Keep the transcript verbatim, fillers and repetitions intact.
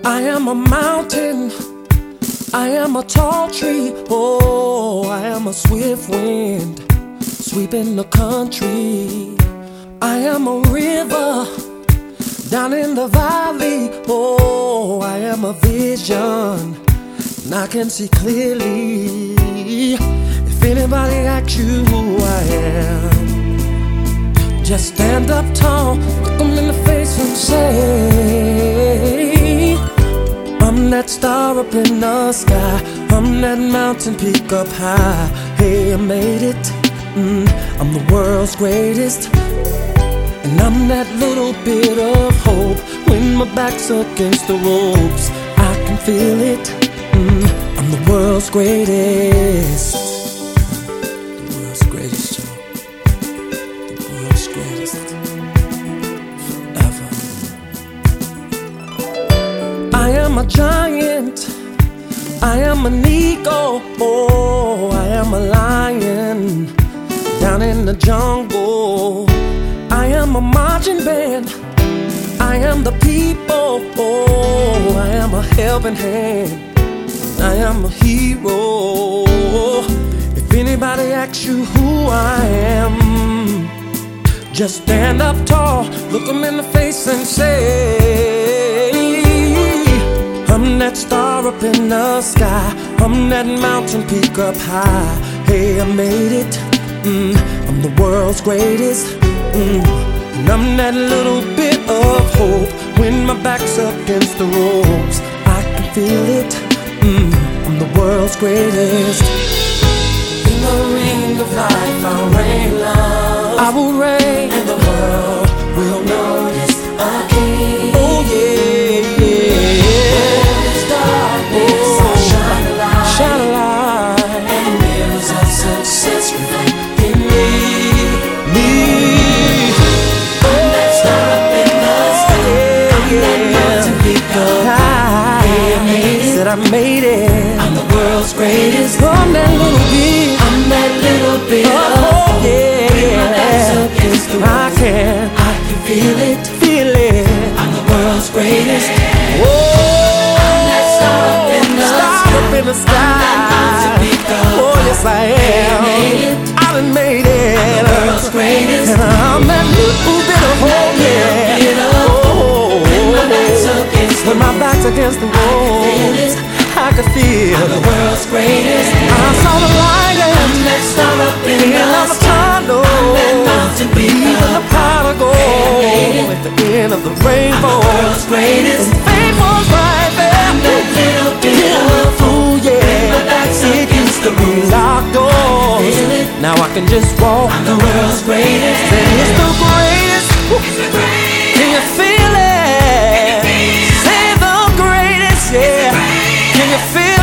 I am a mountain, I am a tall tree, oh, I am a swift wind sweeping the country. I am a river down in the valley, oh, I am a vision and I can see clearly. If anybody asks you who I am, just stand up tall, look them in the face and say, I'm that star up in the sky, I'm that mountain peak up high. Hey, I made it, mm, I'm the world's greatest. And I'm that little bit of hope when my back's against the ropes. I can feel it, mm, I'm the world's greatest. The world's greatest, Joe. The world's greatest. Forever. I am a giant, I am an eagle, oh, I am a lion down in the jungle. I am a marching band, I am the people, oh, I am a helping hand, I am a hero. If anybody asks you who I am, just stand up tall, look them in the face and say, I'm that star up in the sky, I'm that mountain peak up high. Hey, I made it, mm, I'm the world's greatest, mm, and I'm that little bit of hope when my back's against the ropes. I can feel it, mm, I'm the world's greatest. In the ring of life I'll reign love, I will reign, and the world will notice a king. Oh yeah, yeah. Darkness, oh, I'll shine a light, shine a light, and mirrors of success reflect in me, me. I'm that star up in the sky, I'm that mountain peak up high. Yeah, I made it, said I made it, I'm the world's greatest. I'm that little bit, I'm that little bit oh, of hope. Yeah, yeah, I can, I can feel it, feel it. I'm the world's greatest. Whoa. In the sky, oh yes I am, I done made it, I'm the world's greatest. And I'm that little bit of hope, yeah, oh, when my back's against the wall, I could feel I'm the world's greatest. I saw the light and that star up in the tunnel, I'm that mountain peak, even the pot of gold at the end of the rainbow. I'm the world's greatest. And fame was right there, I'm that little bit of fool, yeah, my back's against the locked doors. Now I can just walk. I'm the world's greatest. Say it's the greatest. It's the greatest. Can you feel it? Say the greatest, yeah. Can you feel it?